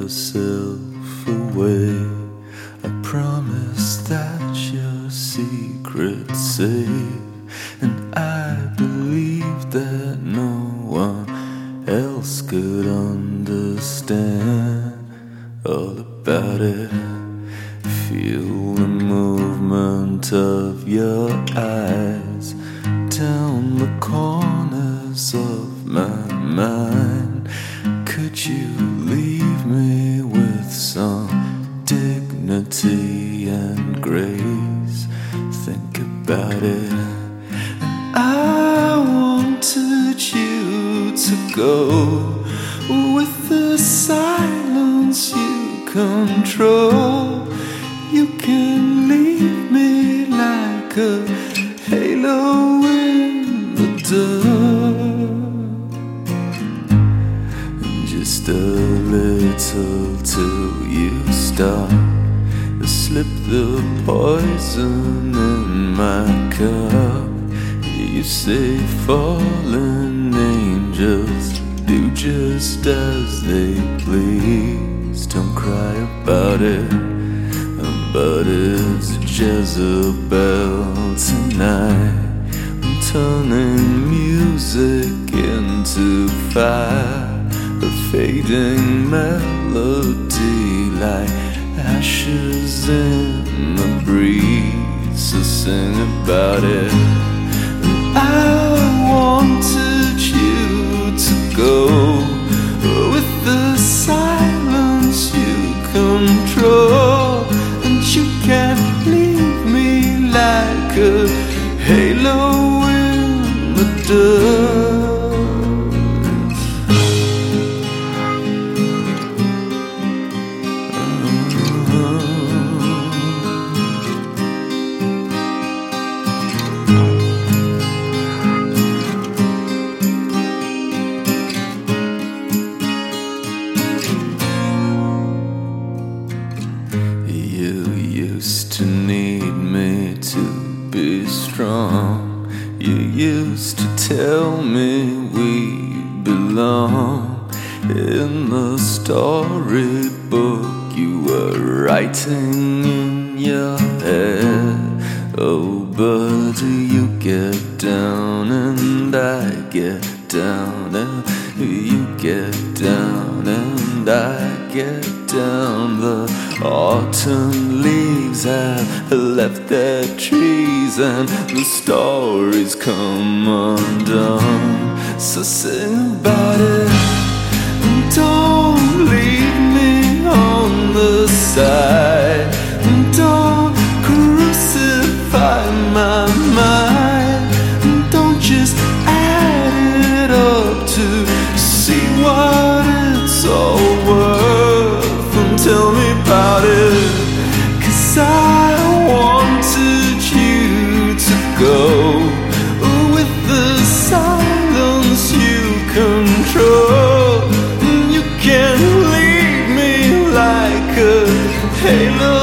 yourself away. I promise that your secret's safe, and I believe that no one else could understand all about it. Feel the movement of your eyes down the corners of my mind. Could you leave me with some dignity and grace? Think about it. I wanted you to go with the silence you control. You can leave me like a halo in the dark, just a little till you start to slip the poison in my cup. You say fallen angels do just as they please. Don't cry about it, but it's Jezebel tonight. I'm turning music into fire, a fading melody like ashes in the breeze. So sing about it. I wanted you to go with the silence you control, and you can't leave me like a halo in the dark. You used to need me to be strong. You used to tell me we belong. In the storybook you were writing in your head. Oh, but you get down and I get down, and you get down and I get down. The autumn leaves have left their trees, and the stories come undone. So sing about it. Don't leave me on the side. Don't crucify my mind. Don't just add it up to see what it's all worth, and tell me about it. 'Cause I wanted you to go with the silence you control. You can leave me like a halo